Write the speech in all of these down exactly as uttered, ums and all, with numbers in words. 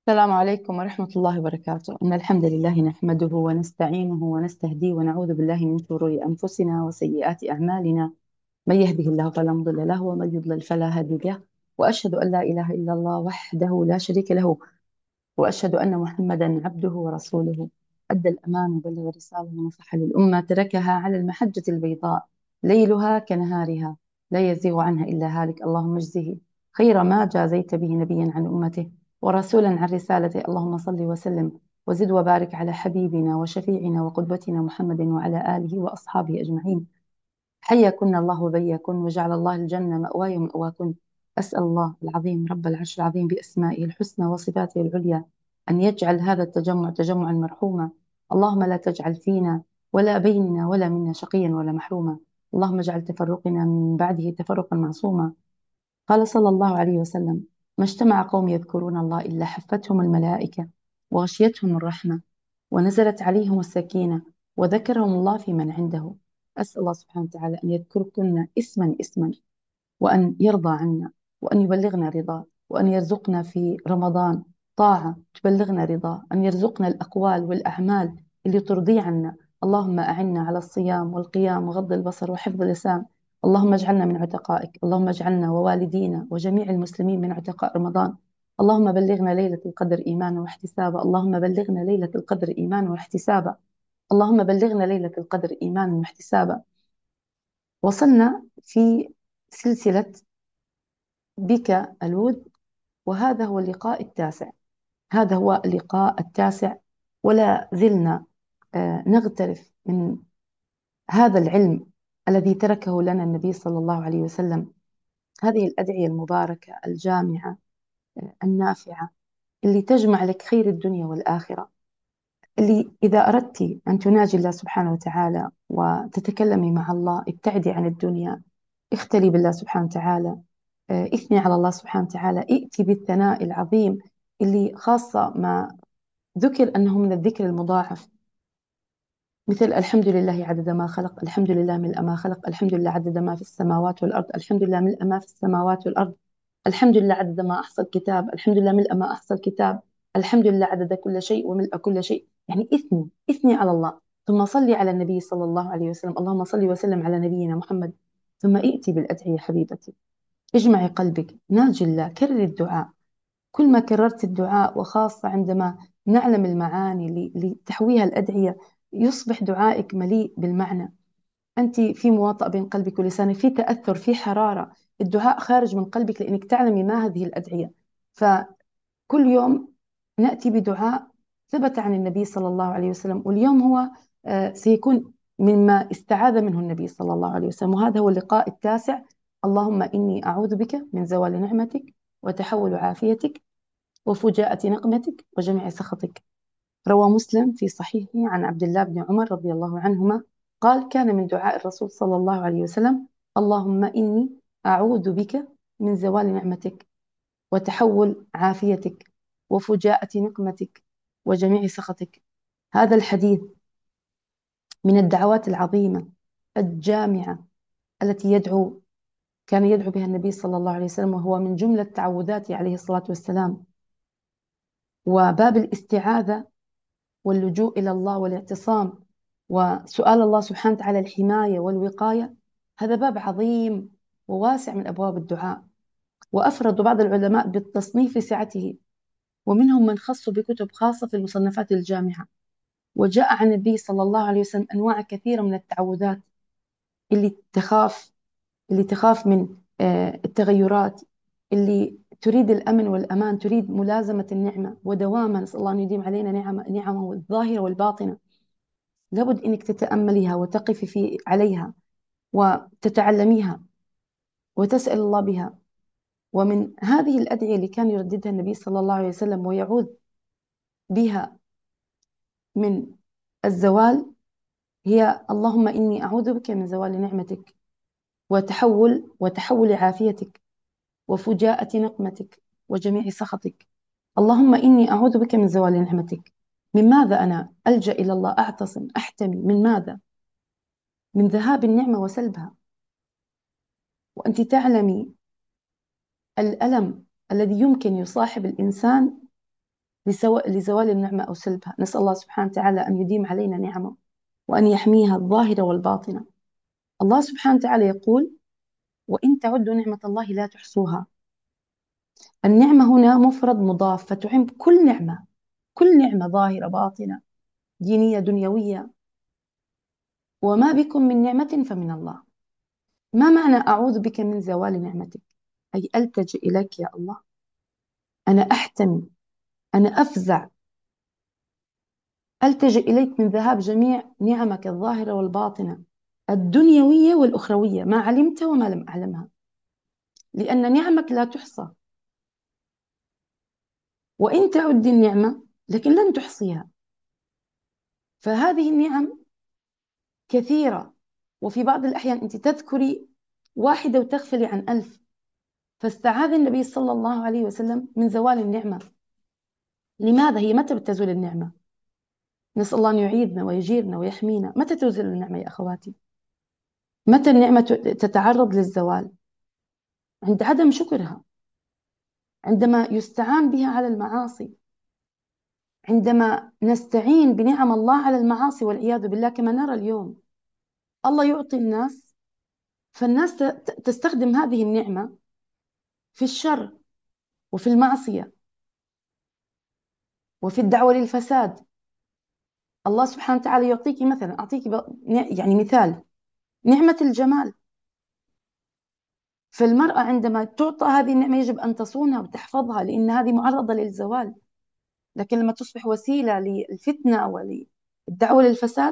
السلام عليكم ورحمة الله وبركاته. إن الحمد لله نحمده ونستعينه ونستهديه ونعوذ بالله من شرور أنفسنا وسيئات أعمالنا. من يهده الله فلا مضل له ومن يضلل فلا هادي له. وأشهد أن لا إله إلا الله وحده لا شريك له، وأشهد أن محمدا عبده ورسوله. أدى الأمانة وبلغ الرسالة ونصح للأمة، تركها على المحجة البيضاء ليلها كنهارها، لا يزيغ عنها إلا هالك. اللهم اجزه خير ما جازيت به نبيا عن أمته ورسولا عن رسالته. اللهم صل وسلم وزد وبارك على حبيبنا وشفيعنا وقدوتنا محمد وعلى آله وأصحابه أجمعين. حياكن الله وبياكن، وجعل الله الجنة مأواي ومأواكن. أسأل الله العظيم رب العرش العظيم بأسمائه الحسنى وصفاته العليا أن يجعل هذا التجمع تجمعا مرحوما. اللهم لا تجعل فينا ولا بيننا ولا منا شقيا ولا محروما. اللهم اجعل تفرقنا من بعده تفرقا معصوما. قال صلى الله عليه وسلم: ما اجتمع قوم يذكرون الله إلا حفتهم الملائكة وغشيتهم الرحمة ونزلت عليهم السكينة وذكرهم الله في من عنده. أسأل الله سبحانه وتعالى أن يذكركن اسما اسما، وأن يرضى عنا، وأن يبلغنا رضاه، وأن يرزقنا في رمضان طاعة تبلغنا رضاه، أن يرزقنا الأقوال والأعمال اللي ترضي عنا. اللهم أعنا على الصيام والقيام وغض البصر وحفظ اللسان. اللهم اجعلنا من عتقائك، اللهم اجعلنا ووالدينا وجميع المسلمين من عتقاء رمضان. اللهم بلغنا ليلة القدر إيمانا واحتسابا، اللهم بلغنا ليلة القدر إيمانا واحتسابا، اللهم بلغنا ليلة القدر إيمانا واحتسابا. وصلنا في سلسلة بك الود، وهذا هو اللقاء التاسع. هذا هو اللقاء التاسع، ولا زلنا آه، نغترف من هذا العلم الذي تركه لنا النبي صلى الله عليه وسلم. هذه الأدعية المباركة الجامعة آه، النافعة، اللي تجمع لك خير الدنيا والآخرة، اللي إذا أردت أن تناجي الله سبحانه وتعالى وتتكلمي مع الله، ابتعدي عن الدنيا، اختلي بالله سبحانه وتعالى، آه، اثني على الله سبحانه وتعالى، ائتي بالثناء العظيم اللي خاصة ما ذكر أنه من الذكر المضاعف، مثل الحمد لله عدد ما خلق، الحمد لله ملء ما خلق، الحمد لله عدد ما في السماوات والأرض، الحمد لله ملء ما في السماوات والأرض، الحمد لله عدد ما أحصى الكتاب، الحمد لله ملء ما أحصى الكتاب، الحمد لله عدد كل شيء وملء كل شيء. يعني اثني اثني على الله، ثم صلي على النبي صلى الله عليه وسلم. اللهم صل وسلم على نبينا محمد. ثم ائتي بالأدعية حبيبتي، اجمعي قلبك، ناجي الله، كرر الدعاء. كل ما كررت الدعاء، وخاصة عندما نعلم المعاني اللي اللي تحويها الأدعية، يصبح دعائك مليء بالمعنى. أنت في مواطأة بين قلبك ولسانك، في تأثر، في حرارة. الدعاء خارج من قلبك لأنك تعلمي ما هذه الأدعية. فكل يوم نأتي بدعاء ثبت عن النبي صلى الله عليه وسلم، واليوم هو آه، سيكون مما استعاذ منه النبي صلى الله عليه وسلم، وهذا هو اللقاء التاسع. اللهم إني أعوذ بك من زوال نعمتك وتحول عافيتك وفجاءة نقمتك وجميع سخطك. روى مسلم في صحيحه عن عبد الله بن عمر رضي الله عنهما قال: كان من دعاء الرسول صلى الله عليه وسلم: اللهم إني أعوذ بك من زوال نعمتك وتحول عافيتك وفجاءة نقمتك وجميع سخطك. هذا الحديث من الدعوات العظيمة الجامعة التي يدعو كان يدعو بها النبي صلى الله عليه وسلم، وهو من جملة تعوذاته عليه الصلاة والسلام. وباب الاستعاذة واللجوء إلى الله والاعتصام وسؤال الله سبحانه وتعالى الحماية والوقاية، هذا باب عظيم وواسع من أبواب الدعاء. وأفرد بعض العلماء بالتصنيف لسعته، ومنهم من خصوا بكتب خاصة في المصنفات الجامعة. وجاء عن النبي صلى الله عليه وسلم أنواع كثيرة من التعوذات، اللي تخاف اللي تخاف من آه، التغيرات، اللي تريد الأمن والأمان، تريد ملازمة النعمة ودوامها. نسأل الله أن يديم علينا نعمة نعمه الظاهرة والباطنة. لابد إنك تتأمليها وتقفي في عليها وتتعلميها وتسأل الله بها. ومن هذه الأدعية اللي كان يرددها النبي صلى الله عليه وسلم ويعوذ بها من الزوال، هي: اللهم إني أعوذ بك من زوال نعمتك وتحول وتحول عافيتك وفجاءة نقمتك وجميع سخطك. اللهم إني أعوذ بك من زوال نعمتك. من ماذا أنا ألجأ إلى الله، أعتصم، أحتمي؟ من ماذا؟ من ذهاب النعمة وسلبها. وأنت تعلمي الألم الذي يمكن يصاحب الإنسان لزوال النعمة أو سلبها. نسأل الله سبحانه وتعالى أن يديم علينا نعمه وأن يحميها الظاهرة والباطنة. الله سبحانه وتعالى يقول: وإن تعدوا نعمة الله لا تحصوها. النعمة هنا مفرد مضاف، فتعم كل نعمة، كل نعمة ظاهرة باطنة، دينية دنيوية. وما بكم من نعمة فمن الله. ما معنى أعوذ بك من زوال نعمتك؟ أي ألتجئ إليك يا الله، أنا أحتمي، أنا أفزع، ألتجئ إليك من ذهاب جميع نعمك الظاهرة والباطنة، الدنيوية والأخروية، ما علمت وما لم أعلمها، لأن نعمك لا تحصى. وإن تعد النعمة لكن لن تحصيها. فهذه النعم كثيرة، وفي بعض الأحيان أنت تذكري واحدة وتغفلي عن ألف. فاستعاذ النبي صلى الله عليه وسلم من زوال النعمة. لماذا؟ هي متى بتزول النعمة؟ نسأل الله أن يعيذنا ويجيرنا ويحمينا. متى تزول النعمة يا أخواتي؟ متى النعمة تتعرض للزوال؟ عند عدم شكرها، عندما يستعان بها على المعاصي، عندما نستعين بنعم الله على المعاصي والعياذ بالله. كما نرى اليوم الله يعطي الناس، فالناس تستخدم هذه النعمة في الشر وفي المعصية وفي الدعوة للفساد. الله سبحانه وتعالى يعطيك مثلا، أعطيك يعني مثال، نعمة الجمال. فالمرأة عندما تعطى هذه النعمة يجب أن تصونها وتحفظها، لأن هذه معرضة للزوال. لكن لما تصبح وسيلة للفتنة وللدعوة للفساد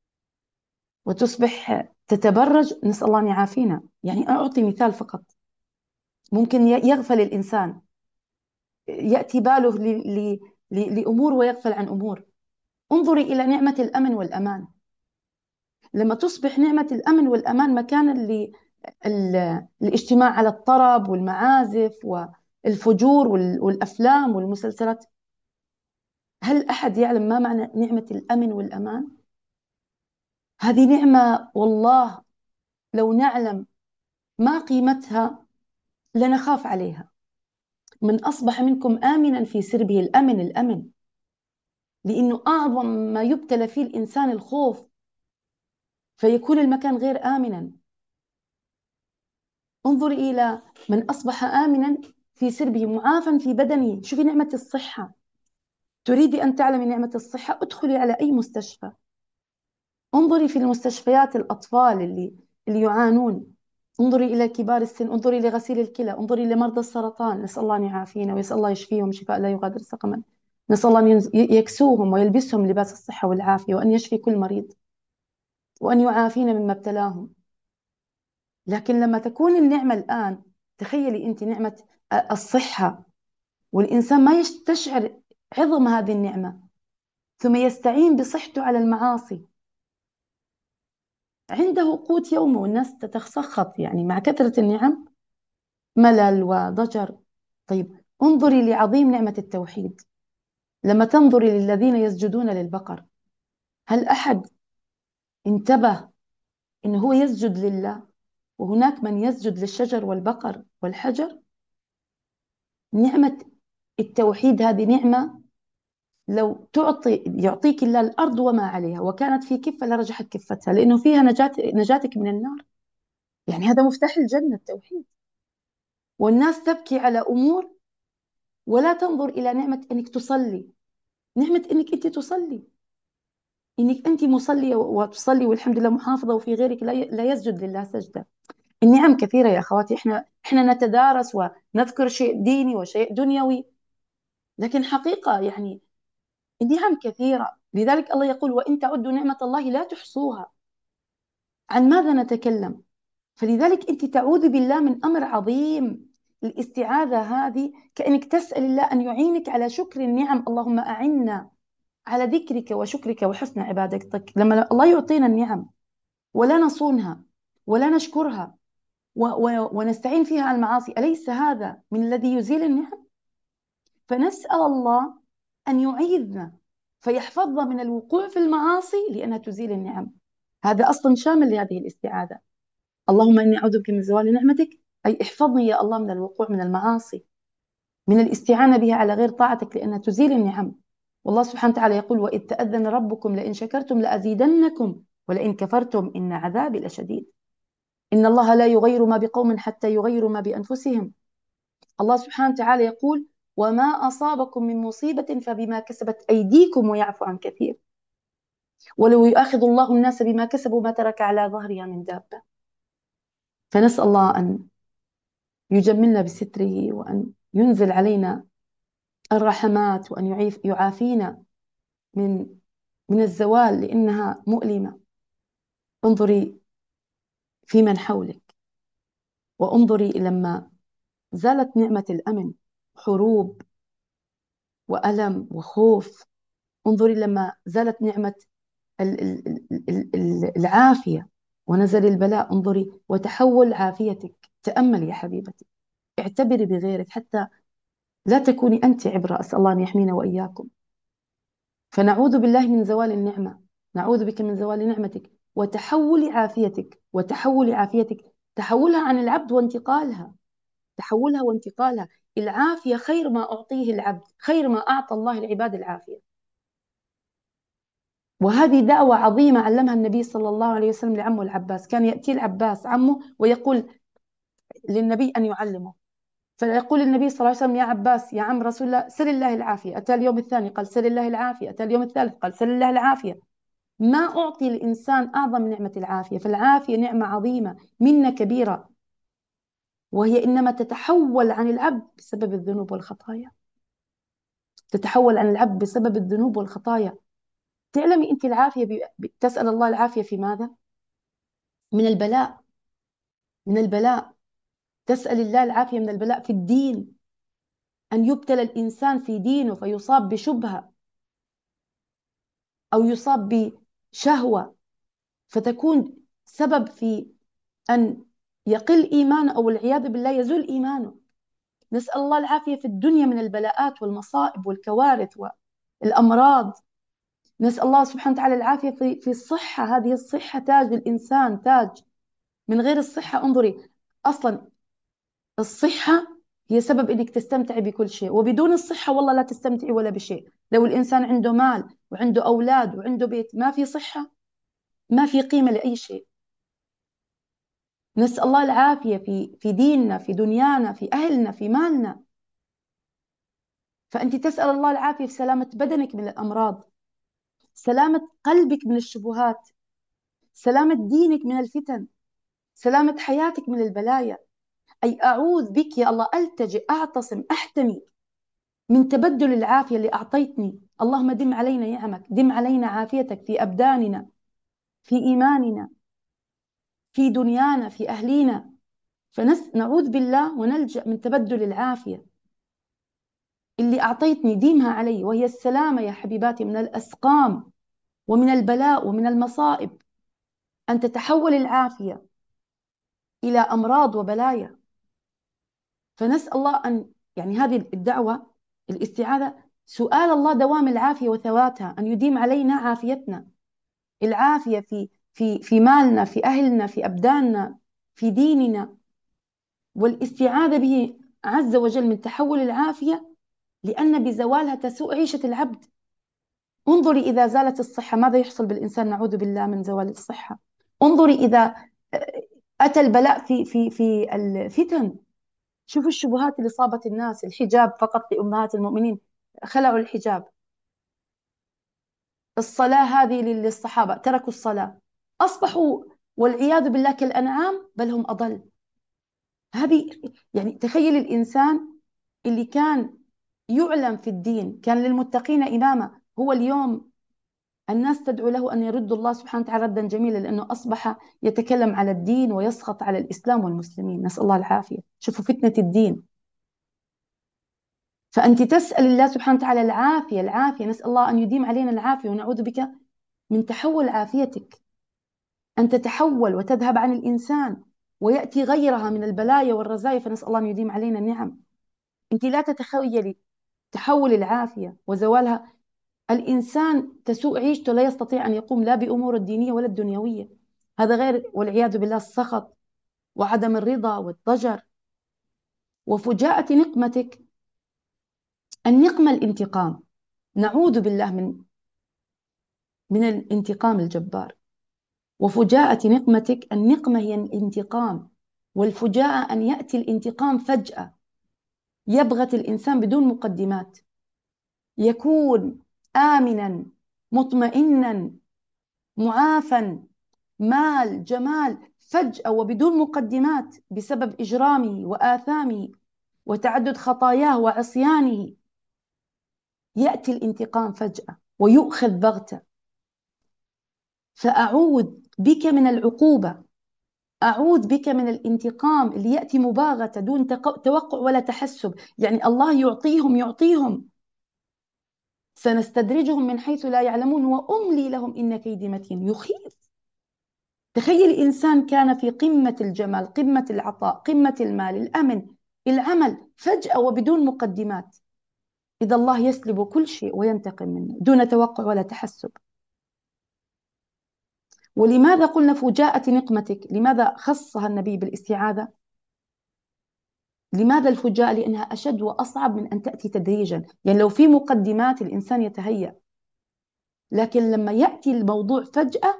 وتصبح تتبرج، نسأل الله أن يعافينا. يعني أعطي مثال فقط. ممكن يغفل الإنسان، يأتي باله ل- ل- ل- لأمور ويغفل عن أمور. انظري إلى نعمة الأمن والأمان. لما تصبح نعمة الأمن والأمان مكانا للاجتماع على الطرب والمعازف والفجور وال- والأفلام والمسلسلات، هل أحد يعلم ما معنى نعمة الأمن والأمان؟ هذه نعمة والله لو نعلم ما قيمتها لنخاف عليها. من أصبح منكم آمنا في سربه، الأمن الأمن، لأنه أعظم ما يبتلى فيه الإنسان الخوف، فيكون المكان غير آمنا. انظري إلى من أصبح آمنا في سربه، معافى في بدنه. شوفي نعمة الصحة. تريدي أن تعلمي نعمة الصحة؟ ادخلي على أي مستشفى، انظري في المستشفيات الأطفال اللي اللي يعانون، انظري إلى كبار السن، انظري لغسيل الكلى، انظري لمرضى السرطان. نسأل الله أن يعافينا ويسأل الله يشفيهم شفاء لا يغادر سقما. نسأل الله أن يكسوهم ويلبسهم لباس الصحة والعافية، وأن يشفي كل مريض، وأن يعافينا مما ابتلاهم. لكن لما تكون النعمة الآن، تخيلي أنت نعمة الصحة، والإنسان ما يستشعر عظم هذه النعمة، ثم يستعين بصحته على المعاصي. عنده قوت يومه والناس تتسخط يعني مع كثرة النعم، ملل وضجر. طيب انظري لعظيم نعمة التوحيد. لما تنظري للذين يسجدون للبقر، هل أحد انتبه إنه هو يسجد لله وهناك من يسجد للشجر والبقر والحجر؟ نعمة التوحيد هذه نعمة لو تعطي يعطيك الله الأرض وما عليها وكانت في كفة لرجحت كفتها، لأنه فيها نجاة نجاتك من النار. يعني هذا مفتاح الجنة التوحيد. والناس تبكي على أمور ولا تنظر إلى نعمة أنك تصلي، نعمة أنك أنت تصلي، أنك أنت مصلية وتصلي والحمد لله محافظة، وفي غيرك لا لا يسجد لله سجدة. النعم كثيرة يا أخواتي. إحنا إحنا نتدارس ونذكر شيء ديني وشيء دنيوي، لكن حقيقة يعني النعم كثيرة. لذلك الله يقول: وإن تعدوا نعمة الله لا تحصوها. عن ماذا نتكلم؟ فلذلك أنت تعوذ بالله من أمر عظيم. الاستعاذة هذه كأنك تسأل الله أن يعينك على شكر النعم. اللهم أعنا على ذكرك وشكرك وحسن عبادتك. لما الله يعطينا النعم ولا نصونها ولا نشكرها و و ونستعين فيها على المعاصي، أليس هذا من الذي يزيل النعم؟ فنسأل الله أن يعيذنا فيحفظنا من الوقوع في المعاصي لأنها تزيل النعم. هذا أصلا شامل لهذه الاستعاذة. اللهم إني أعوذ بك من زوال نعمتك، أي احفظني يا الله من الوقوع من المعاصي. من الاستعانة بها على غير طاعتك، لأنها تزيل النعم. والله سبحانه وتعالى يقول: وإذ تأذن ربكم لئن شكرتم لأزيدنكم ولئن كفرتم إن عذابي لشديد. إن الله لا يغير ما بقوم حتى يغيروا ما بأنفسهم. الله سبحانه وتعالى يقول: وما أصابكم من مصيبة فبما كسبت أيديكم ويعفو عن كثير. ولو يؤاخذ الله الناس بما كسبوا ما ترك على ظهرها من دابة. فنسأل الله أن يجملنا بستره، وأن ينزل علينا الرحمات، وأن يعيف يعافينا من من الزوال، لأنها مؤلمة. انظري في من حولك، وانظري لما زالت نعمة الأمن، حروب وألم وخوف. انظري لما زالت نعمة العافية ونزل البلاء، انظري وتحول عافيتك. تأملي يا حبيبتي، اعتبري بغيرك حتى لا تكوني أنت عبرة. أسأل الله أن يحمينا وإياكم. فنعوذ بالله من زوال النعمة، نعوذ بك من زوال نعمتك وتحول عافيتك، وتحول عافيتك، تحولها عن العبد وانتقالها، تحولها وانتقالها. العافية خير ما أعطيه العبد، خير ما أعطى الله العباد العافية. وهذه دعوة عظيمة علمها النبي صلى الله عليه وسلم لعمه العباس. كان يأتي العباس عمه ويقول للنبي أن يعلمه، فيقول النبي صلى الله عليه وسلم: يا عباس يا عم رسول الله، سل الله العافية. أتى اليوم الثاني قال: سل الله العافية. أتى اليوم الثالث قال: سل الله العافية. ما أعطي الإنسان أعظم نعمة العافية. فالعافية نعمة عظيمة، منة كبيرة، وهي إنما تتحول عن العبد بسبب الذنوب والخطايا. تتحول عن العبد بسبب الذنوب والخطايا. تعلمي أنت العافية ب... تسأل الله العافية في ماذا؟ من البلاء، من البلاء. تسأل الله العافية من البلاء في الدين، أن يبتلى الإنسان في دينه فيصاب بشبهة أو يصاب بشهوة، فتكون سبب في أن يقل إيمانه، أو العياذ بالله يزول إيمانه. نسأل الله العافية في الدنيا من البلاءات والمصائب والكوارث والأمراض. نسأل الله سبحانه وتعالى العافية في في الصحة. هذه الصحة تاج للإنسان، تاج. من غير الصحة، انظري، أصلا الصحة هي سبب إنك تستمتعي بكل شيء، وبدون الصحة والله لا تستمتعي ولا بشيء. لو الإنسان عنده مال وعنده أولاد وعنده بيت، ما في صحة، ما في قيمة لأي شيء. نسأل الله العافية في في ديننا، في دنيانا، في أهلنا، في مالنا. فأنت تسأل الله العافية في سلامة بدنك من الأمراض، سلامة قلبك من الشبهات، سلامة دينك من الفتن، سلامة حياتك من البلايا. أي أعوذ بك يا الله، ألتجئ، أعتصم، أحتمي من تبدل العافية اللي أعطيتني. اللهم دم علينا نعمك، دم علينا عافيتك في أبداننا، في إيماننا، في دنيانا، في أهلينا. فنعوذ بالله ونلجأ من تبدل العافية اللي أعطيتني، ديمها علي، وهي السلامة يا حبيباتي من الأسقام ومن البلاء ومن المصائب. أن تتحول العافية إلى أمراض وبلايا. فنسأل الله أن، يعني هذه الدعوة، الاستعاذة، سؤال الله دوام العافية وثباتها، أن يديم علينا عافيتنا، العافية في في في مالنا، في أهلنا، في أبداننا، في ديننا. والاستعاذة به عز وجل من تحول العافية، لأن بزوالها تسوء عيشة العبد. انظري إذا زالت الصحة ماذا يحصل بالإنسان، نعوذ بالله من زوال الصحة. انظري إذا أتى البلاء في في في الفتن. شوفوا الشبهات اللي صابت الناس. الحجاب فقط لأمهات المؤمنين، خلعوا الحجاب. الصلاة هذه للصحابة، تركوا الصلاة، أصبحوا والعياذ بالله كالأنعام بل هم أضل. هذه، يعني تخيل الإنسان اللي كان يعلم في الدين، كان للمتقين إماما، هو اليوم الناس تدعو له أن يرد الله سبحانه وتعالى ردا جميلا، لأنه أصبح يتكلم على الدين ويسخط على الإسلام والمسلمين. نسأل الله العافية. شوفوا فتنة الدين. فأنت تسأل الله سبحانه وتعالى العافية، العافية. نسأل الله أن يديم علينا العافية، ونعوذ بك من تحول عافيتك، أن تتحول وتذهب عن الإنسان ويأتي غيرها من البلايا والرزايا. فنسأل الله أن يديم علينا النعم. أنت لا تتخيلي تحول العافية وزوالها. الإنسان تسوء عيشته، لا يستطيع أن يقوم لا بأمور الدينية ولا الدنيوية. هذا غير والعياذ بالله السخط وعدم الرضا والضجر وفجاءة نقمتك النقمة الانتقام، نعوذ بالله من من الانتقام الجبار. وفجاءة نقمتك، النقمة هي الانتقام، والفجاءة أن يأتي الانتقام فجأة، يبغت الإنسان بدون مقدمات، يكون آمنا مطمئنا معافا، مال جمال، فجأة وبدون مقدمات بسبب إجرامه وآثامه وتعدد خطاياه وعصيانه، يأتي الانتقام فجأة ويؤخذ بغتة. فأعوذ بك من العقوبة، أعوذ بك من الانتقام اللي يأتي مباغتة دون توقع ولا تحسب. يعني الله يعطيهم يعطيهم سنستدرجهم من حيث لا يعلمون وأملي لهم إن كيدي متين. يخيف. تخيل إنسان كان في قمة الجمال، قمة العطاء، قمة المال، الأمن، العمل، فجأة وبدون مقدمات إذا الله يسلب كل شيء وينتقم منه دون توقع ولا تحسب. ولماذا قلنا فجاءة نقمتك؟ لماذا خصها النبي بالاستعاذة؟ لماذا الفجاءة؟ لأنها أشد وأصعب من أن تأتي تدريجا. يعني لو في مقدمات الإنسان يتهيأ، لكن لما يأتي الموضوع فجأة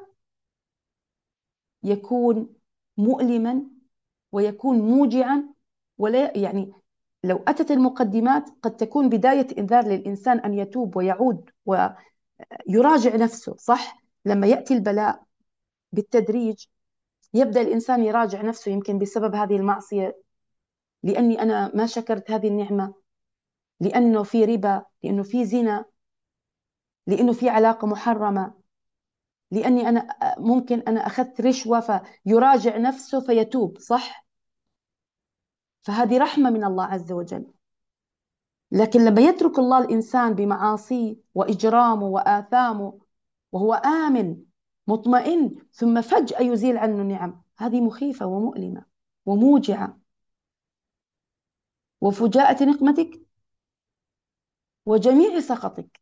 يكون مؤلما ويكون موجعا. ولا يعني لو أتت المقدمات قد تكون بداية إنذار للإنسان أن يتوب ويعود ويراجع نفسه. صح؟ لما يأتي البلاء بالتدريج يبدأ الإنسان يراجع نفسه، يمكن بسبب هذه المعصية، لأني أنا ما شكرت هذه النعمة، لأنه في ربا، لأنه في زنا، لأنه في علاقة محرمة، لأني أنا ممكن أنا أخذت رشوة، فيراجع نفسه فيتوب. صح؟ فهذه رحمة من الله عز وجل. لكن لما يترك الله الإنسان بمعاصيه وإجرامه وآثامه وهو آمن مطمئن، ثم فجأة يزيل عنه النعم، هذه مخيفة ومؤلمة وموجعة. وفجاءة نقمتك وجميع سخطك،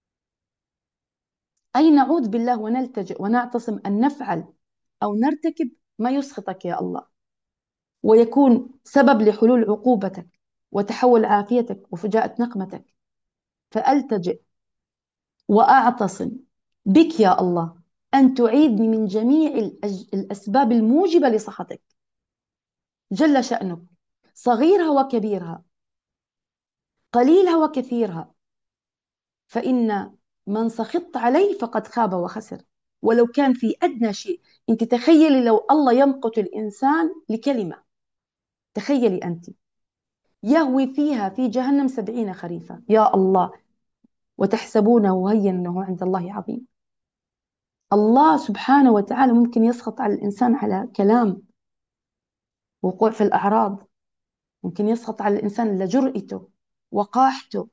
أي نعوذ بالله ونلتجئ ونعتصم أن نفعل أو نرتكب ما يسخطك يا الله، ويكون سبب لحلول عقوبتك وتحول عافيتك وفجاءة نقمتك. فألتجئ وأعتصم بك يا الله أن تعيذني من جميع الأج... الأسباب الموجبة لسخطك جل شأنك، صغيرها وكبيرها، قليلها وكثيرها. فإن من سخطت عليه فقد خاب وخسر، ولو كان في أدنى شيء. أنت تخيلي لو الله يمقت الإنسان لكلمة، تخيلي أنت يهوي فيها في جهنم سبعين خريفا، يا الله، وتحسبونه هينه عند الله عظيم. الله سبحانه وتعالى ممكن يسخط على الإنسان على كلام، وقوع في الأعراض، ممكن يسخط على الإنسان لجرأته وقاحته.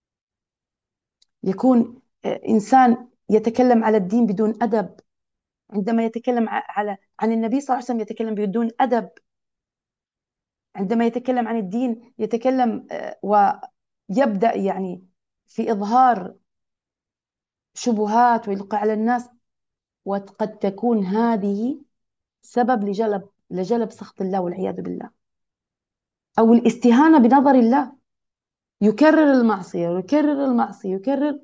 يكون إنسان يتكلم على الدين بدون أدب، عندما يتكلم على عن النبي صلى الله عليه وسلم يتكلم بدون أدب، عندما يتكلم عن الدين يتكلم ويبدأ يعني في إظهار شبهات ويلقي على الناس. وقد تكون هذه سبب لجلب لجلب سخط الله والعياذ بالله، أو الاستهانة بنظر الله. يكرر المعصية ويكرر المعصية يكرر،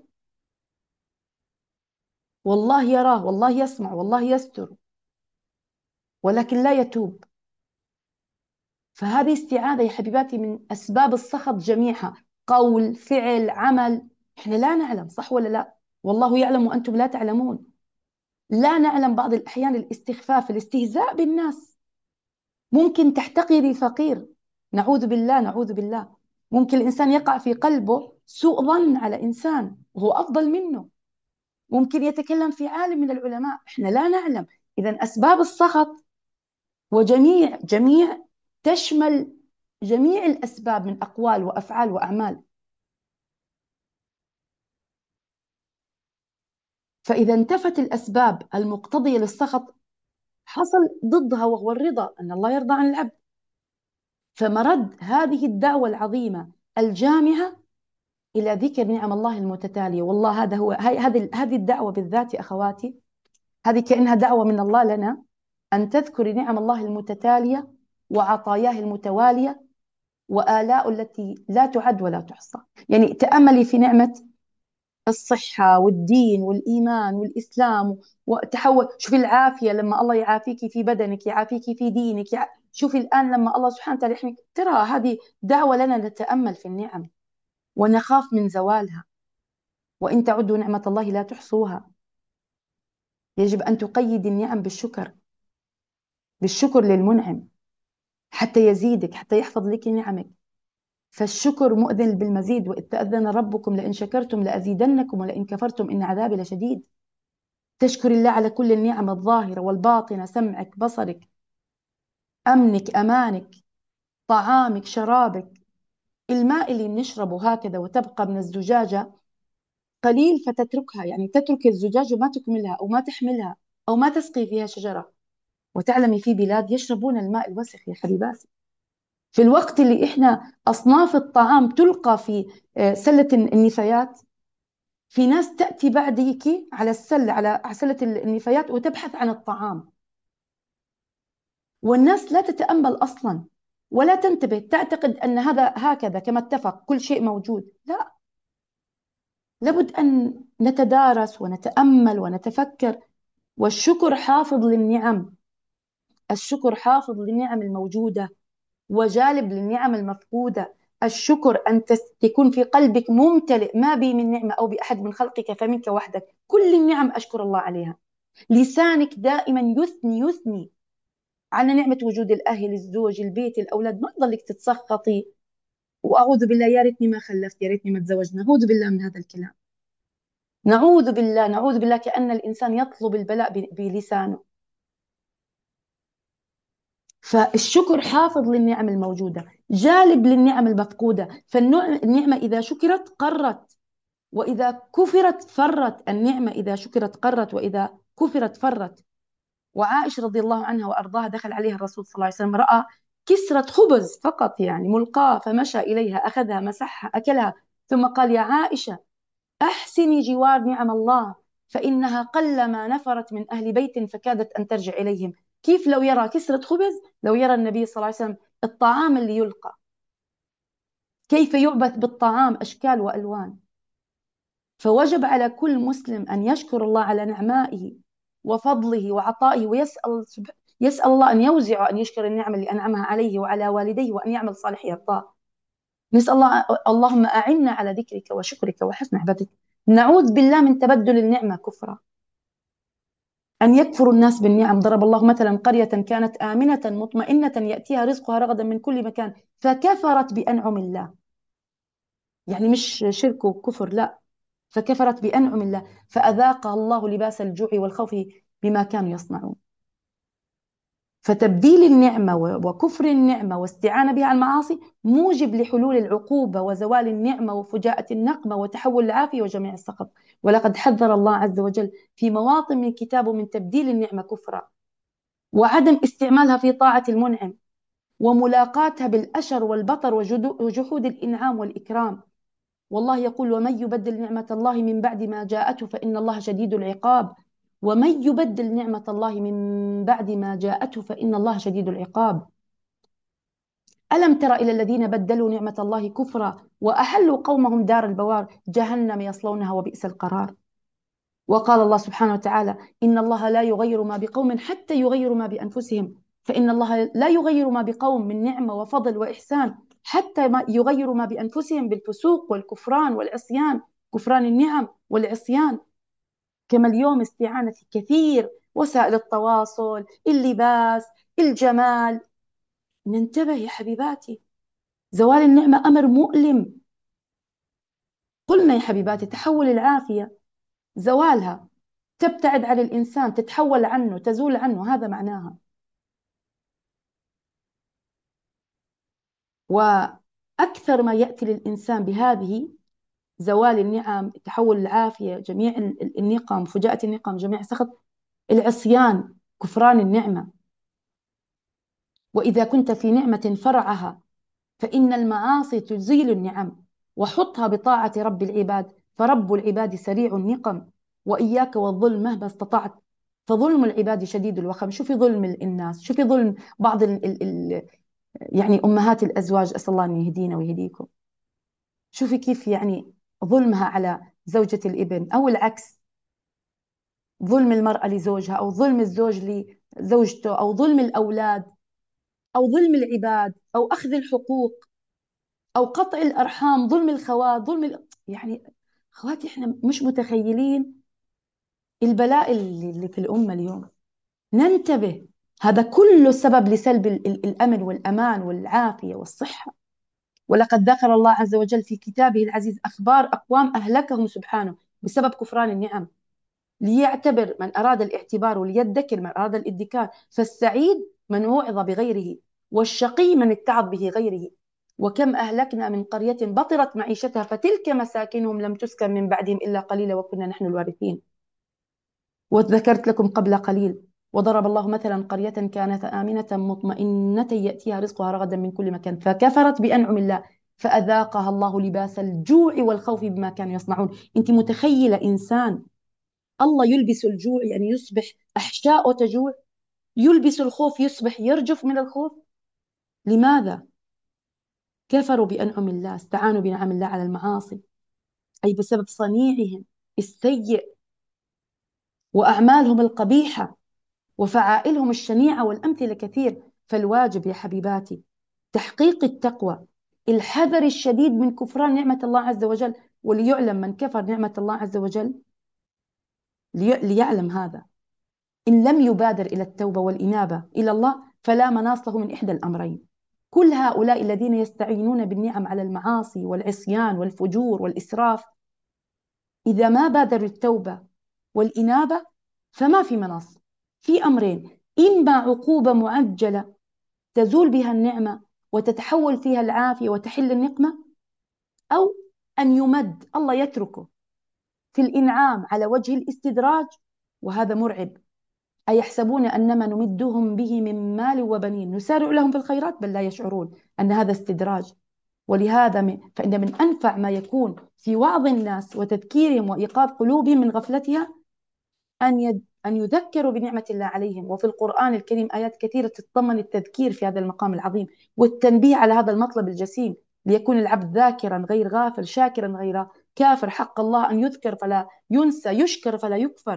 والله يراه والله يسمع والله يستر، ولكن لا يتوب. فهذه استعاذة يا حبيباتي من أسباب السخط جميعها، قول، فعل، عمل. إحنا لا نعلم، صح ولا لا؟ والله يعلم وأنتم لا تعلمون. لا نعلم بعض الأحيان الاستخفاف، الاستهزاء بالناس. ممكن تحتقري فقير، نعوذ بالله نعوذ بالله. ممكن الإنسان يقع في قلبه سوء ظن على إنسان وهو أفضل منه. ممكن يتكلم في عالم من العلماء، إحنا لا نعلم. إذن أسباب السخط وجميع جميع تشمل جميع الأسباب من أقوال وأفعال وأعمال. فإذا انتفت الأسباب المقتضية للسخط حصل ضدها وهو الرضا، أن الله يرضى عن العبد. فمرد هذه الدعوة العظيمة الجامعة إلى ذكر نعم الله المتتالية. والله هذا هو هذه هذه الدعوة بالذات أخواتي، هذه كأنها دعوة من الله لنا، أن تذكر نعم الله المتتالية وعطاياه المتوالية وآلاء التي لا تعد ولا تحصى. يعني تأملي في نعمة الصحة والدين والإيمان والإسلام، وتحول. شوفي العافية لما الله يعافيك في بدنك، يعافيك في دينك. يع... شوفي الآن لما الله سبحانه وتعالى يحميك. ترى هذه دعوة لنا نتأمل في النعم ونخاف من زوالها. وإن تعدوا نعمة الله لا تحصوها. يجب أن تقيد النعم بالشكر، بالشكر للمنعم حتى يزيدك، حتى يحفظ لك نعمك. فالشكر مؤذن بالمزيد. وإذ تأذن ربكم لئن شكرتم لأزيدنكم ولئن كفرتم إن عذابي لشديد. تشكر الله على كل النعم الظاهرة والباطنة، سمعك، بصرك، أمنك، أمانك، طعامك، شرابك. الماء اللي بنشربه هكذا وتبقى من الزجاجة قليل فتتركها، يعني تترك الزجاجة وما تكملها أو ما تحملها أو ما تسقي فيها شجرة. وتعلمي في بلاد يشربون الماء الوسخ يا حبيباتي، في الوقت اللي إحنا أصناف الطعام تلقى في آه، سلة النفايات. في ناس تأتي بعدك على السلة، على سلة النفايات وتبحث عن الطعام، والناس لا تتأمل أصلا ولا تنتبه، تعتقد أن هذا هكذا كما اتفق كل شيء موجود. لا، لابد أن نتدارس ونتأمل ونتفكر. والشكر حافظ للنعم، الشكر حافظ للنعم الموجودة وجالب للنعم المفقودة. الشكر أن تكون في قلبك ممتلئ ما بي من نعمة أو بأحد من خلقك فمنك وحدك. كل النعم أشكر الله عليها. لسانك دائما يثني يثني على نعمة وجود الأهل، الزوج، البيت، الأولاد. ما تضلك تتسخطي وأعوذ بالله يا ريتني ما خلفت، يا ريتني ما تزوجنا. نعوذ بالله من هذا الكلام. نعوذ بالله، نعوذ بالله، كأن الإنسان يطلب البلاء بلسانه. فالشكر حافظ للنعم الموجودة، جالب للنعم المفقودة. فالنعمة إذا شكرت قرت، وإذا كفرت فرت. النعمة إذا شكرت قرت، وإذا كفرت فرت. وعائشة رضي الله عنها وأرضاها دخل عليها الرسول صلى الله عليه وسلم، رأى كسرة خبز فقط يعني ملقاة، فمشى إليها أخذها مسحها أكلها، ثم قال: يا عائشة أحسني جوار نعم الله، فإنها قلما نفرت من أهل بيت فكادت أن ترجع إليهم. كيف لو يرى كسرة خبز، لو يرى النبي صلى الله عليه وسلم الطعام اللي يلقى، كيف يعبث بالطعام أشكال وألوان. فوجب على كل مسلم أن يشكر الله على نعمائه وفضله وعطائه، ويسأل يسأل الله أن يوزع أن يشكر النعمة اللي أنعمها عليه وعلى والديه، وأن يعمل صالح يرضاه. نسأل الله: اللهم أعنا على ذكرك وشكرك وحسن عبادتك. نعوذ بالله من تبدل النعمة كفرا، أن يكفر الناس بالنعم. ضرب الله مثلا قرية كانت آمنة مطمئنة يأتيها رزقها رغدا من كل مكان فكفرت بأنعم الله. يعني مش شرك وكفر، لا، فكفرت بأنعم الله فأذاقها الله لباس الجوع والخوف بما كانوا يصنعون. فتبديل النعمة وكفر النعمة واستعانة بها على المعاصي موجب لحلول العقوبة وزوال النعمة وفجاءة النقمة وتحول العافية وجميع السخط. ولقد حذر الله عز وجل في مواطن من كتابه من تبديل النعمة كفرا، وعدم استعمالها في طاعة المنعم، وملاقاتها بالأشر والبطر وجحود الإنعام والإكرام. والله يقول: ومن يبدل نعمة الله من بعد ما جاءته فإن الله شديد العقاب. ومن يبدل نعمة الله من بعد ما جاءته فإن الله شديد العقاب. ألم تر إلى الذين بدلوا نعمة الله كفرا وأحلوا قومهم دار البوار جهنم يصلونها وبئس القرار. وقال الله سبحانه وتعالى: إن الله لا يغير ما بقوم حتى يغيروا ما بأنفسهم. فإن الله لا يغير ما بقوم من نعمة وفضل وإحسان حتى ما يغيروا ما بأنفسهم بالفسوق والكفران والعصيان، كفران النعم والعصيان. كما اليوم استعانة كثير وسائل التواصل، اللباس، الجمال. ننتبه يا حبيباتي، زوال النعمة أمر مؤلم. قلنا يا حبيباتي تحول العافية زوالها، تبتعد عن الإنسان، تتحول عنه، تزول عنه، هذا معناها. وأكثر ما يأتي للإنسان بهذه زوال النعم، تحول العافية، جميع النقم، فجاءة النقم، جميع السخط، العصيان، كفران النعمة. وإذا كنت في نعمة فرعها فإن المعاصي تزيل النعم، وحطها بطاعة رب العباد، فرب العباد سريع النقم. وإياك والظلم مهما استطعت، فظلم العباد شديد الوخم. شوفي ظلم الناس، شوفي ظلم بعض ال ال ال يعني أمهات الأزواج، أسأل الله أن يهدينا ويهديكم. شوفي كيف يعني ظلمها على زوجة الابن، أو العكس، ظلم المرأة لزوجها، أو ظلم الزوج لزوجته، أو ظلم الأولاد، أو ظلم العباد، أو أخذ الحقوق، أو قطع الأرحام، ظلم الخوات، ظلم ال... يعني خواتي إحنا مش متخيلين البلاء اللي اللي في الأمة اليوم. ننتبه، هذا كله سبب لسلب ال- ال- الأمن والأمان والعافية والصحة. ولقد ذكر الله عز وجل في كتابه العزيز أخبار أقوام أهلكهم سبحانه بسبب كفران النعم، ليعتبر من أراد الاعتبار، وليدكر من أراد الادكار. فالسعيد من وعظ بغيره، والشقي من اتعظ به غيره. وكم أهلكنا من قرية بطرت معيشتها فتلك مساكنهم لم تسكن من بعدهم إلا قليلا وكنا نحن الوارثين. وذكرت لكم قبل قليل، وضرب الله مثلا قرية كانت آمنة مطمئنة يأتيها رزقها رغدا من كل مكان فكفرت بأنعم الله فأذاقها الله لباس الجوع والخوف بما كانوا يصنعون. أنت متخيلة إنسان الله يلبس الجوع، يعني يصبح أحشاؤه تجوع، يلبس الخوف يصبح يرجف من الخوف؟ لماذا؟ كفروا بأنعم الله، استعانوا بنعم الله على المعاصي، أي بسبب صنيعهم السيء وأعمالهم القبيحة وفعائلهم الشنيعة، والأمثلة كثير. فالواجب يا حبيباتي تحقيق التقوى، الحذر الشديد من كفران نعمة الله عز وجل. وليعلم من كفر نعمة الله عز وجل، لي- ليعلم هذا، إن لم يبادر إلى التوبة والإنابة إلى الله فلا مناص له من إحدى الأمرين. كل هؤلاء الذين يستعينون بالنعم على المعاصي والعصيان والفجور والإسراف، إذا ما بادروا التوبة والإنابة فما في مناص. في أمرين: إما عقوبة معجلة تزول بها النعمة وتتحول فيها العافية وتحل النقمة، أو أن يمد الله يتركه في الإنعام على وجه الاستدراج، وهذا مرعب. أيحسبون أنما نمدهم به من مال وبنين نسارع لهم في الخيرات بل لا يشعرون أن هذا استدراج. ولهذا من فإن من أنفع ما يكون في وعظ الناس وتذكيرهم وإيقاظ قلوبهم من غفلتها أن يد أن يذكروا بنعمة الله عليهم. وفي القرآن الكريم آيات كثيرة تتضمن التذكير في هذا المقام العظيم والتنبيه على هذا المطلب الجسيم، ليكون العبد ذاكرا غير غافل، شاكرا غير كافر. حق الله أن يذكر فلا ينسى، يشكر فلا يكفر.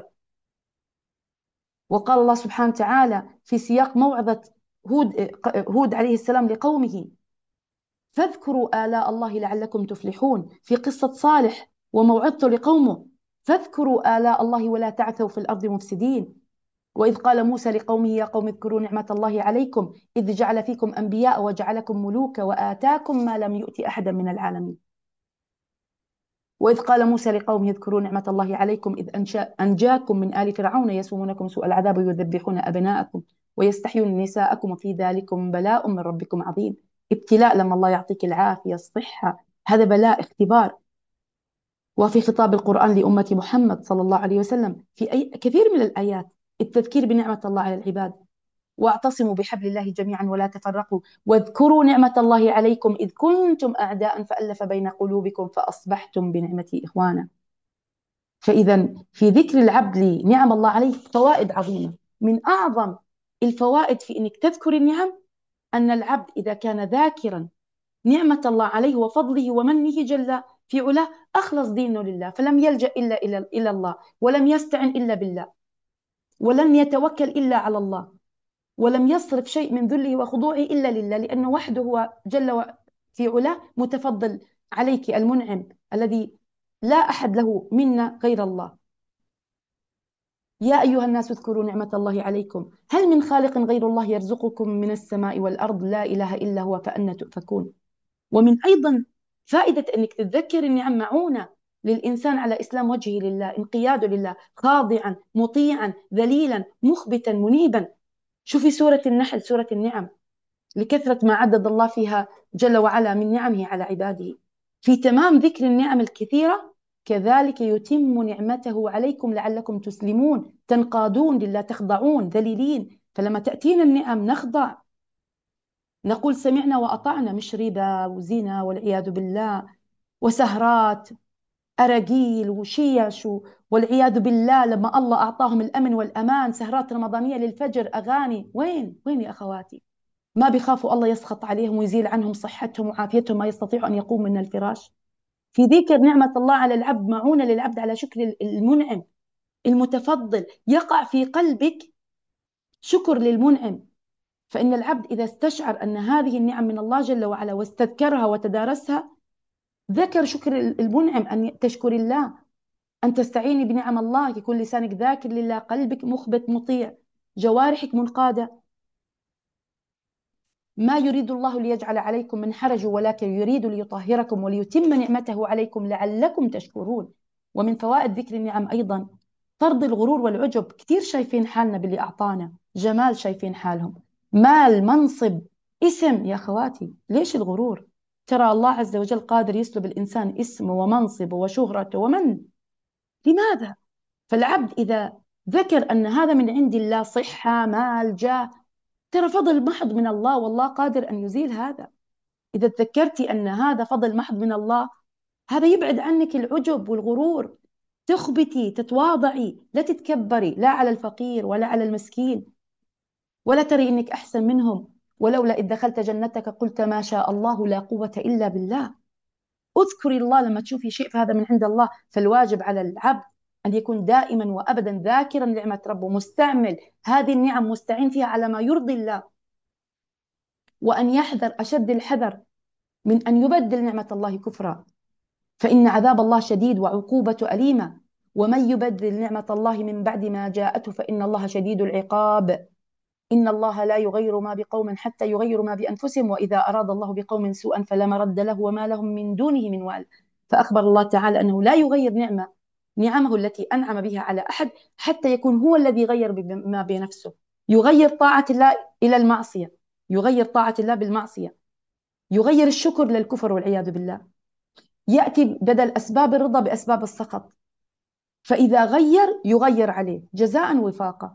وقال الله سبحانه وتعالى في سياق موعظة هود, هود عليه السلام لقومه: فاذكروا آلاء الله لعلكم تفلحون. في قصة صالح وموعظته لقومه: فاذكروا آلاء الله ولا تعثوا في الأرض مفسدين. وإذ قال موسى لقومه: يا قوم اذكروا نعمة الله عليكم إذ جعل فيكم أنبياء وجعلكم ملوكا وآتاكم ما لم يؤت أحدا من العالمين. وإذ قال موسى لقومه: اذكروا نعمة الله عليكم إذ أنشا أنجاكم من آل فرعون يسومونكم سوء العذاب ويذبحون أبناءكم ويستحيون نساءكم وفي ذلكم بلاء من ربكم عظيم. ابتلاء لما الله يعطيك العافية الصحة، هذا بلاء، اختبار. وفي خطاب القرآن لأمة محمد صلى الله عليه وسلم في أي كثير من الآيات التذكير بنعمة الله على العباد: واعتصموا بحبل الله جميعا ولا تفرقوا واذكروا نعمة الله عليكم إذ كنتم أعداء فألف بين قلوبكم فأصبحتم بنعمته إخوانا. فإذا في ذكر العبد لنعم الله عليه فوائد عظيمة. من أعظم الفوائد في أنك تذكر النعم أن العبد إذا كان ذاكرا نعمة الله عليه وفضله ومنه جل في علاه أخلص دينه لله، فلم يلجأ إلا إلى إلى الله، ولم يستعن إلا بالله، ولم يتوكل إلا على الله، ولم يصرف شيء من ذله وخضوعه إلا لله، لأنه وحده هو جل في علاه متفضل عليك، المنعم الذي لا أحد له منا غير الله. يا أيها الناس اذكروا نعمة الله عليكم هل من خالق غير الله يرزقكم من السماء والأرض لا إله إلا هو فأنى تؤفكون. ومن أيضا فائدة أنك تتذكر النعم معونة للإنسان على إسلام وجهه لله، انقياده لله، خاضعا مطيعا ذليلا مخبتا منيبا. شوفي سورة النحل، سورة النعم، لكثرة ما عدد الله فيها جل وعلا من نعمه على عباده. في تمام ذكر النعم الكثيرة كذلك يتم نعمته عليكم لعلكم تسلمون، تنقادون لله، تخضعون ذليلين. فلما تأتينا النعم نخضع، نقول سمعنا وأطعنا، مش ربا وزنا والعياذ بالله وسهرات أراجيل وشيش والعياذ بالله. لما الله أعطاهم الأمن والأمان سهرات رمضانية للفجر، أغاني، وين وين يا أخواتي؟ ما بيخافوا الله يسخط عليهم ويزيل عنهم صحتهم وعافيتهم، ما يستطيعوا أن يقوموا من الفراش. في ذكر نعمة الله على العبد معونة للعبد على شكر المنعم المتفضل، يقع في قلبك شكر للمنعم. فإن العبد إذا استشعر أن هذه النعم من الله جل وعلا واستذكرها وتدارسها، ذكر شكر المنعم، أن تشكر الله، أن تستعيني بنعم الله، يكون لسانك ذاكر لله، قلبك مخبت مطيع، جوارحك منقادة. ما يريد الله ليجعل عليكم من حرج ولكن يريد ليطهركم وليتم نعمته عليكم لعلكم تشكرون. ومن فوائد ذكر النعم أيضا طرد الغرور والعجب. كثير شايفين حالنا باللي أعطانا، جمال شايفين حالهم، مال، منصب، اسم. يا خواتي ليش الغرور؟ ترى الله عز وجل قادر يسلب الإنسان اسمه ومنصبه وشهرته ومن، لماذا؟ فالعبد إذا ذكر أن هذا من عند الله، صحة، مال، جاه، ترى فضل محض من الله، والله قادر أن يزيل هذا. إذا تذكرتي أن هذا فضل محض من الله، هذا يبعد عنك العجب والغرور، تخبتي، تتواضعي، لا تتكبري لا على الفقير ولا على المسكين، ولا تري إنك أحسن منهم. ولولا إذ دخلت جنتك قلت ما شاء الله لا قوة إلا بالله. اذكري الله لما تشوفي شيء فهذا من عند الله. فالواجب على العبد أن يكون دائما وأبدا ذاكرا نعمة ربه، مستعمل هذه النعم، مستعين فيها على ما يرضي الله، وأن يحذر أشد الحذر من أن يبدل نعمة الله كفرا، فإن عذاب الله شديد وعقوبة أليمة. ومن يبدل نعمة الله من بعد ما جاءته فإن الله شديد العقاب. إن الله لا يغير ما بقوم حتى يغيروا ما بأنفسهم، وإذا أراد الله بقوم سوءا فلا مرد له وما لهم من دونه من وال. فأخبر الله تعالى أنه لا يغير نعمة نعمه التي أنعم بها على أحد حتى يكون هو الذي غير ما بنفسه. يغير طاعة الله إلى المعصية، يغير طاعة الله بالمعصية، يغير الشكر للكفر والعياذ بالله، يأتي بدل أسباب الرضا بأسباب السخط. فإذا غير يغير عليه جزاء وفاقا.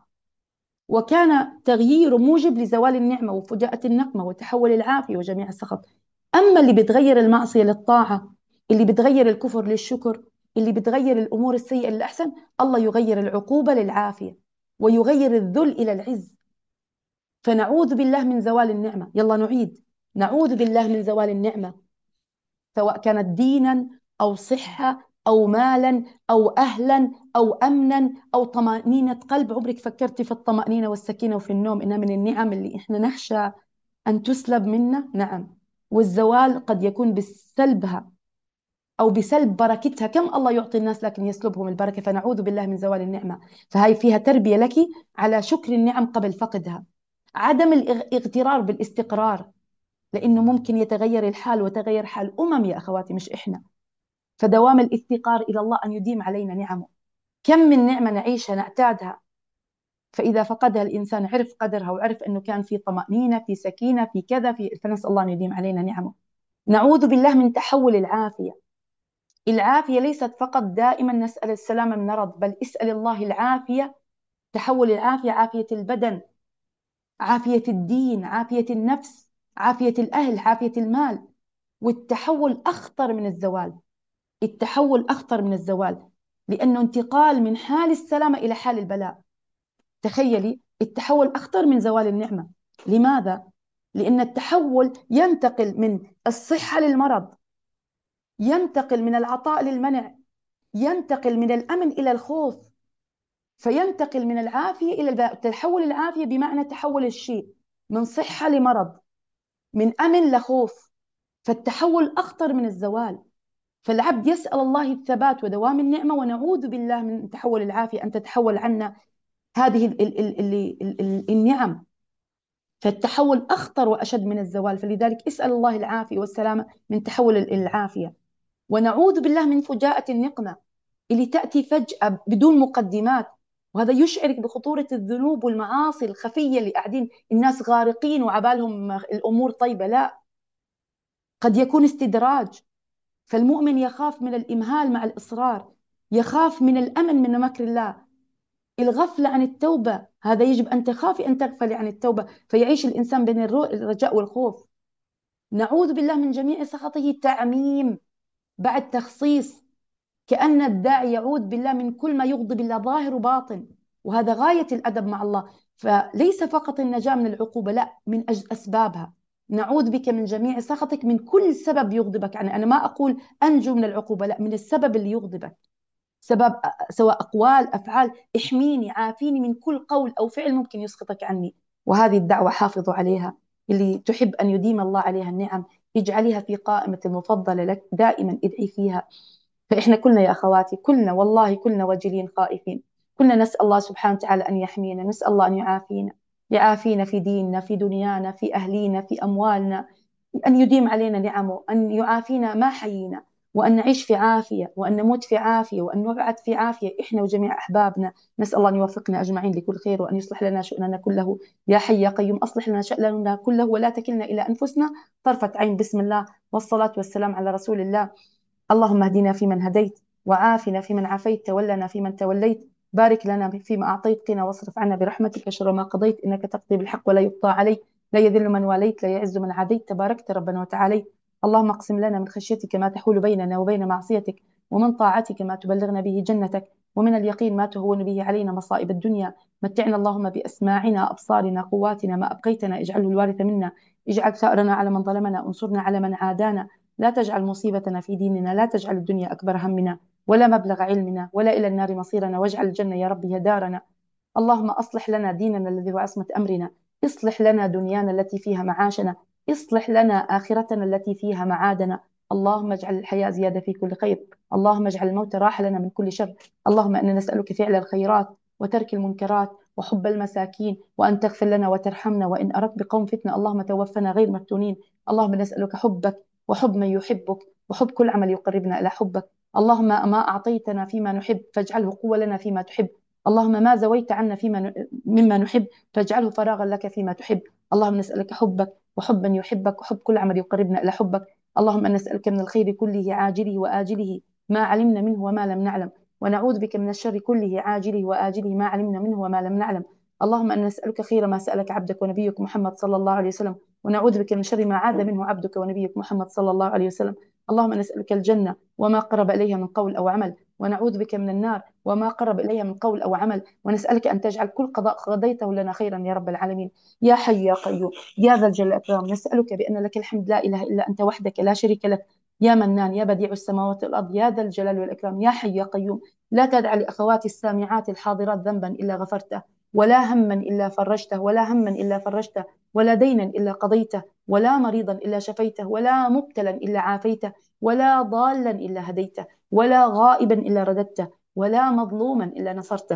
وكان تغيير موجب لزوال النعمة وفجاءة النقمة وتحول العافية وجميع السخط. أما اللي بتغير المعصية للطاعة، اللي بتغير الكفر للشكر، اللي بتغير الأمور السيئة للأحسن، الله يغير العقوبة للعافية ويغير الذل إلى العز. فنعوذ بالله من زوال النعمة. يلا نعيد، نعوذ بالله من زوال النعمة، سواء كانت دينا أو صحة أو مالا أو أهلا أو أمنا أو طمأنينة قلب. عمرك فكرتي في الطمأنينة والسكينة وفي النوم إنها من النعم اللي إحنا نخشى أن تسلب منا؟ نعم. والزوال قد يكون بسلبها أو بسلب بركتها. كم الله يعطي الناس لكن يسلبهم البركة. فنعوذ بالله من زوال النعمة. فهي فيها تربية لك على شكر النعم قبل فقدها، عدم الاغترار بالاستقرار، لأنه ممكن يتغير الحال وتغير حال أمم يا أخواتي مش إحنا. فدوام الافتقار إلى الله أن يديم علينا نعمه. كم من نعمة نعيشها نعتادها، فإذا فقدها الإنسان عرف قدرها وعرف أنه كان في طمأنينة، في سكينة، في كذا، في، فنسأل الله أن يديم علينا نعمه. نعوذ بالله من تحول العافية. العافية ليست فقط دائما نسأل السلامة من مرض، بل اسأل الله العافية. تحول العافية، عافية البدن، عافية الدين، عافية النفس، عافية الأهل، عافية المال. والتحول أخطر من الزوال. التحول أخطر من الزوال، لأنه انتقال من حال السلامة إلى حال البلاء. تخيلي، التحول أخطر من زوال النعمة. لماذا؟ لأن التحول ينتقل من الصحة للمرض، ينتقل من العطاء للمنع، ينتقل من الأمن إلى الخوف، فينتقل من العافية إلى البلاء. تحول العافية بمعنى تحول الشيء من صحة لمرض، من أمن لخوف. فالتحول أخطر من الزوال. فالعبد يسأل الله الثبات ودوام النعمة، ونعوذ بالله من تحول العافية، أن تتحول عنا هذه ال ال ال ال ال النعم. فالتحول أخطر وأشد من الزوال. فلذلك اسأل الله العافية والسلامة من تحول العافية. ونعوذ بالله من فجاءة النقمة اللي تأتي فجأة بدون مقدمات. وهذا يشعرك بخطورة الذنوب والمعاصي الخفية اللي قاعدين الناس غارقين وعبالهم الأمور طيبة. لا، قد يكون استدراج. فالمؤمن يخاف من الإمهال مع الإصرار، يخاف من الأمن من مكر الله. الغفلة عن التوبة، هذا يجب أن تخافي أن تغفلي عن التوبة، فيعيش الإنسان بين الرجاء والخوف. نعوذ بالله من جميع سخطه، تعميم بعد تخصيص، كأن الداعي يعوذ بالله من كل ما يغضب الله ظاهر وباطن. وهذا غاية الأدب مع الله. فليس فقط النجاة من العقوبة، لا، من أجل أسبابها. نعوذ بك من جميع سخطك، من كل سبب يغضبك. يعني أنا ما أقول أنجو من العقوبة، لا، من السبب اللي يغضبك، سبب، سواء أقوال أفعال. احميني، عافيني من كل قول أو فعل ممكن يسقطك عني. وهذه الدعوة حافظوا عليها. اللي تحب أن يديم الله عليها النعم، اجعليها في قائمة المفضلة لك، دائما ادعي فيها. فإحنا كلنا يا أخواتي، كلنا والله كلنا وجلين خائفين. كلنا نسأل الله سبحانه وتعالى أن يحمينا، نسأل الله أن يعافينا، يعافينا في ديننا، في دنيانا، في أهلينا، في أموالنا، أن يديم علينا نعمه، أن يعافينا ما حيينا، وأن نعيش في عافية، وأن نموت في عافية، وأن نبعث في عافية إحنا وجميع أحبابنا. نسأل الله أن يوفقنا أجمعين لكل خير، وأن يصلح لنا شؤوننا كله. يا حي يا قيوم، أصلح لنا شأننا كله، ولا تكلنا إلى أنفسنا طرفة عين. بسم الله والصلاة والسلام على رسول الله. اللهم اهدنا فيمن هديت، وعافنا فيمن عافيت، تولنا فيمن توليت، بارك لنا فيما أعطيت، قنا واصرف عنا برحمتك شر ما قضيت، إنك تقضي بالحق ولا يقضى عليك، لا يذل من واليت، لا يعز من عاديت، تباركت ربنا وتعاليت. اللهم اقسم لنا من خشيتك ما تحول بيننا وبين معصيتك، ومن طاعتك ما تبلغنا به جنتك، ومن اليقين ما تهون به علينا مصائب الدنيا. متعنا اللهم بأسماعنا، أبصارنا، قواتنا ما أبقيتنا، اجعله الوارث منا، اجعل ثأرنا على من ظلمنا، انصرنا على من عادانا، لا تجعل مصيبتنا في ديننا، لا تجعل الدنيا أكبر همنا ولا مبلغ علمنا، ولا إلى النار مصيرنا، واجعل الجنة يا رب هي دارنا. اللهم أصلح لنا ديننا الذي هو عصمة أمرنا، اصلح لنا دنيانا التي فيها معاشنا، اصلح لنا آخرتنا التي فيها معادنا. اللهم اجعل الحياة زيادة في كل خير، اللهم اجعل الموت راحة لنا من كل شر. اللهم إنا نسألك فعل الخيرات، وترك المنكرات، وحب المساكين، وأن تغفر لنا وترحمنا، وإن أردت بقوم فتنة اللهم توفنا غير مفتونين. اللهم نسألك حبك، وحب من يحبك، وحب كل عمل يقربنا إلى حبك. اللهم ما أعطيتنا فيما نحب فاجعله قوة لنا فيما تحب. اللهم ما زويت عنا فيما مما نحب فاجعله فراغا لك فيما تحب. اللهم نسألك حبك، وحب من يحبك، وحب كل عمل يقربنا إلى حبك. اللهم نسألك من الخير كله عاجله وآجله ما علمنا منه وما لم نعلم، ونعوذ بك من الشر كله عاجله وآجله ما علمنا منه وما لم نعلم. اللهم أن نسألك خير ما سألك عبدك ونبيك محمد صلى الله عليه وسلم، ونعوذ بك من شر ما عاد منه عبدك ونبيك محمد صلى الله عليه وسلم. اللهم نسألك الجنة وما قرب إليها من قول أو عمل، ونعوذ بك من النار وما قرب إليها من قول أو عمل، ونسألك أن تجعل كل قضاء قضيته لنا خيرا يا رب العالمين. يا حي يا قيوم يا ذا الجلال والإكرام، نسألك بأن لك الحمد لا إله إلا أنت وحدك لا شريك لك، يا منان يا بديع السماوات والأرض، يا ذا الجلال والإكرام. يا حي يا قيوم، لا تدع لأخواتي السامعات الحاضرات ذنبا إلا غفرته، ولا هما إلا فرجته، ولا هما إلا فرجته، ولا دينا إلا قضيته، ولا مريضا إلا شفيته، ولا مبتلا إلا عافيته، ولا ضالا إلا هديته، ولا غائبا إلا رددته، ولا مظلوما إلا نصرته،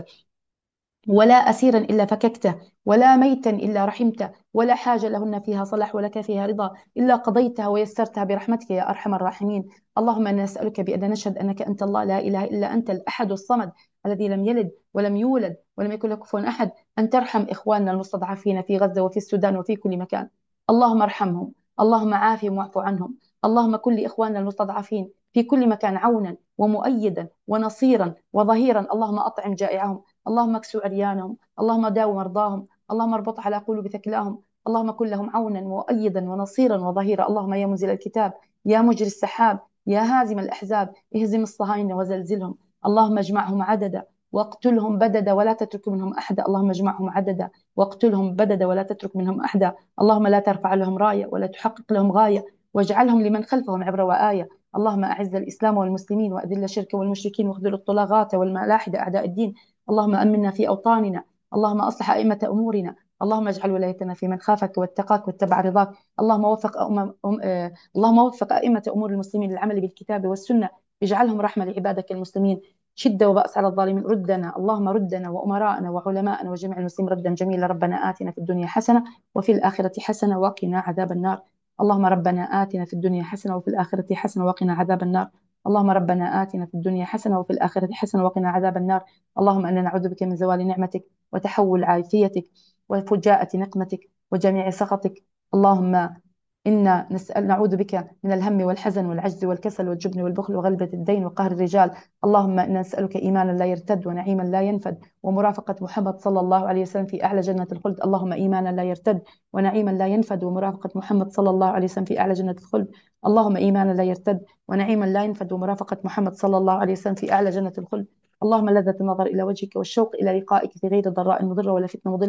ولا أسيرا إلا فككته، ولا ميتا إلا رحمته، ولا حاجة لهن فيها صلاح ولك فيها رضا إلا قضيتها ويسرتها برحمتك يا أرحم الراحمين. اللهم إنا نسألك بأن نشهد أنك أنت الله لا إله إلا أنت الأحد الصمد الذي لم يلد ولم يولد ولم يكن له كفوا أحد، أن ترحم إخواننا المستضعفين في غزة وفي السودان وفي كل مكان. اللهم ارحمهم، اللهم عافهم واعف عنهم. اللهم كن لإخواننا المستضعفين في كل مكان عونا ومؤيدا ونصيرا وظهيرا. اللهم أطعم جائعهم، اللهم اكسو عريانهم، اللهم داو مرضاهم، اللهم اربط على قلوب ثكلاهم. اللهم كن لهم عونا مؤيدا ونصيرا وظهيرا. اللهم يا منزل الكتاب، يا مجري السحاب، يا هازم الأحزاب، اهزم الصهاينة وزلزلهم. اللهم اجمعهم عددا واقتلهم بددا ولا تترك منهم أحدا. اللهم اجمعهم عددا واقتلهم بددا ولا تترك منهم أحدا. اللهم لا ترفع لهم راية ولا تحقق لهم غاية، واجعلهم لمن خلفهم عبرة وآية. اللهم أعز الإسلام والمسلمين، وأذل الشرك والمشركين، واخذل الطلاغات والملاحدة أعداء الدين. اللهم أمنا في أوطاننا، اللهم أصلح أئمة أمورنا، اللهم اجعل ولايتنا في من خافك واتقاك واتبع رضاك. اللهم وفق أم... أم... آه... اللهم وفق أئمة أمور المسلمين للعمل بالكتاب والسنة، اجعلهم رحمة لعبادك المسلمين. شدة وبأس على الظالمين، ردنا اللهم ردنا وأمراءنا وعلماءنا وجميع المسلمين ردا جميلا. ربنا آتنا في الدنيا حسنة وفي الآخرة حسنة وقنا عذاب النار. اللهم ربنا آتنا في الدنيا حسنة وفي الآخرة حسنة وقنا عذاب النار. اللهم ربنا آتنا في الدنيا حسنة وفي الآخرة حسنة وقنا عذاب النار. اللهم إنا نعوذ بك من زوال نعمتك، وتحول عافيتك، وفجاءة نقمتك، وجميع سخطك. اللهم إنا نسأل نعوذ بك من الهم والحزن والعجز والكسل والجبن والبخل وغلبة الدين وقهر الرجال. اللهم إنا نسألك إيمانا لا يرتد، ونعيما لا ينفد، ومرافقة محمد صلى الله عليه وسلم في أعلى جنة الخلد. اللهم إيمانا لا يرتد، ونعيما لا ينفد، ومرافقة محمد صلى الله عليه وسلم في أعلى جنة الخلد. اللهم إيمانا لا يرتد، ونعيما لا ينفد، ومرافقة محمد صلى الله عليه وسلم في أعلى جنة الخلد. اللهم لذة النظر إلى وجهك والشوق إلى لقائك في غير ضراء مضرة ولا فتنة مضلة.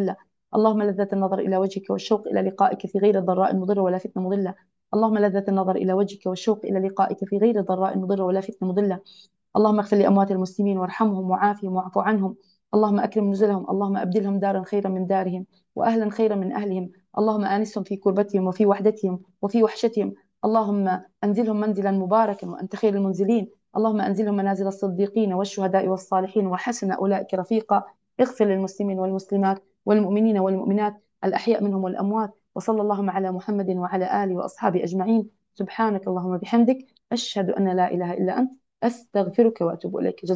اللهم لذة النظر إلى وجهك والشوق إلى لقائك في غير ضراء مضرة ولا فتنة مضلة. اللهم لذة النظر إلى وجهك والشوق إلى لقائك في غير ضراء مضرة ولا فتنة مضلة. اللهم اغفر لأموات المسلمين وارحمهم وعافهم واعف عنهم. اللهم أكرم نزلهم. اللهم أبدلهم دارا خيرا من دارهم وأهلا خيرا من أهلهم. اللهم آنسهم في كربتهم وفي وحدتهم وفي وحشتهم. اللهم أنزلهم منزلا مباركا وأنت خير المنزلين. اللهم أنزلهم منازل الصديقين والشهداء والصالحين وحسن أولئك رفيقا. اغفر للمسلمين والمسلمات والمؤمنين والمؤمنات الأحياء منهم والأموات. وصلى اللهم على محمد وعلى آله وأصحابه أجمعين. سبحانك اللهم وبحمدك، أشهد أن لا إله إلا أنت، أستغفرك وأتوب إليك.